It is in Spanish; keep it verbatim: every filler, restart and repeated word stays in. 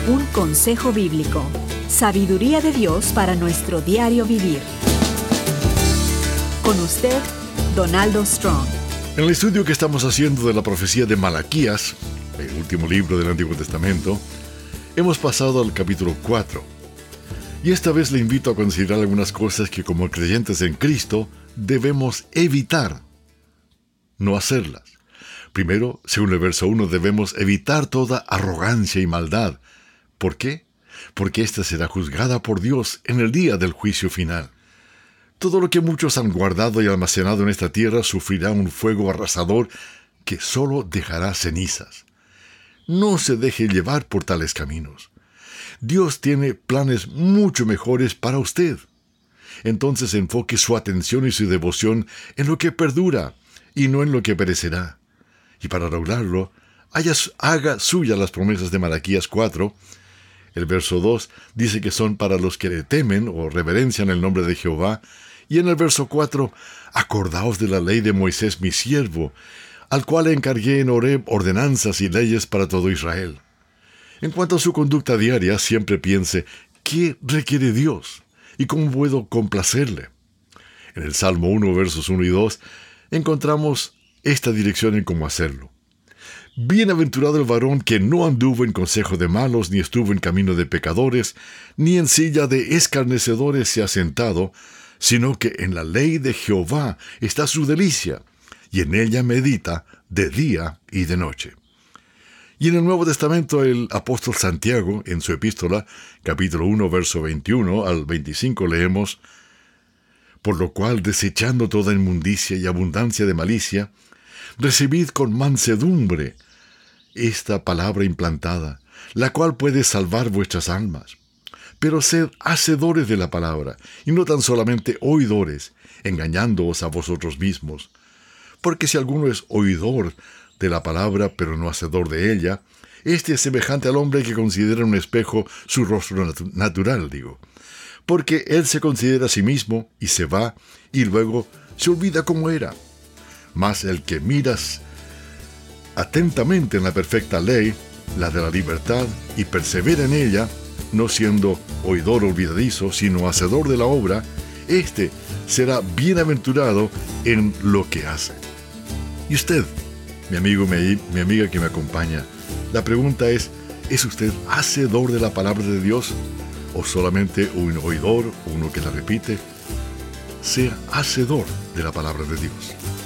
Un consejo bíblico. Sabiduría de Dios para nuestro diario vivir. Con usted, Donaldo Strong. En el estudio que estamos haciendo de la profecía de Malaquías, el último libro del Antiguo Testamento, hemos pasado al capítulo cuatro. Y esta vez le invito a considerar algunas cosas que como creyentes en Cristo debemos evitar no hacerlas. Primero, según el verso uno, debemos evitar toda arrogancia y maldad. ¿Por qué? Porque ésta será juzgada por Dios en el día del juicio final. Todo lo que muchos han guardado y almacenado en esta tierra sufrirá un fuego arrasador que solo dejará cenizas. No se deje llevar por tales caminos. Dios tiene planes mucho mejores para usted. Entonces enfoque su atención y su devoción en lo que perdura y no en lo que perecerá. Y para lograrlo, haga suya las promesas de Malaquías cuatro. El verso dos dice que son para los que le temen o reverencian el nombre de Jehová. Y en el verso cuatro, acordaos de la ley de Moisés mi siervo, al cual encargué en Horeb ordenanzas y leyes para todo Israel. En cuanto a su conducta diaria, siempre piense, ¿qué requiere Dios? ¿Y cómo puedo complacerle? En el Salmo uno, versos uno y dos, encontramos esta dirección en cómo hacerlo. Bienaventurado el varón que no anduvo en consejo de malos, ni estuvo en camino de pecadores, ni en silla de escarnecedores se ha sentado, sino que en la ley de Jehová está su delicia, y en ella medita de día y de noche. Y en el Nuevo Testamento el apóstol Santiago, en su epístola, capítulo uno, verso veintiuno al veinticinco, leemos: Por lo cual, desechando toda inmundicia y abundancia de malicia, recibid con mansedumbre esta palabra implantada, la cual puede salvar vuestras almas. Pero sed hacedores de la palabra, y no tan solamente oidores, engañándoos a vosotros mismos. Porque si alguno es oidor de la palabra, pero no hacedor de ella, este es semejante al hombre que considera en un espejo su rostro natu- natural, digo. Porque él se considera a sí mismo, y se va, y luego se olvida cómo era. Mas el que miras atentamente en la perfecta ley, la de la libertad, y persevera en ella, no siendo oidor olvidadizo, sino hacedor de la obra, éste será bienaventurado en lo que hace. Y usted, mi amigo, mi, mi amiga que me acompaña, la pregunta es, ¿es usted hacedor de la palabra de Dios o solamente un oidor, uno que la repite? Sea hacedor de la palabra de Dios.